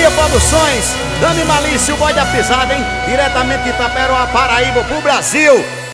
Harmonia Produções, Dani Malício, o boy da pisada, hein? Diretamente de Itaperoá, Paraíba, pro Brasil.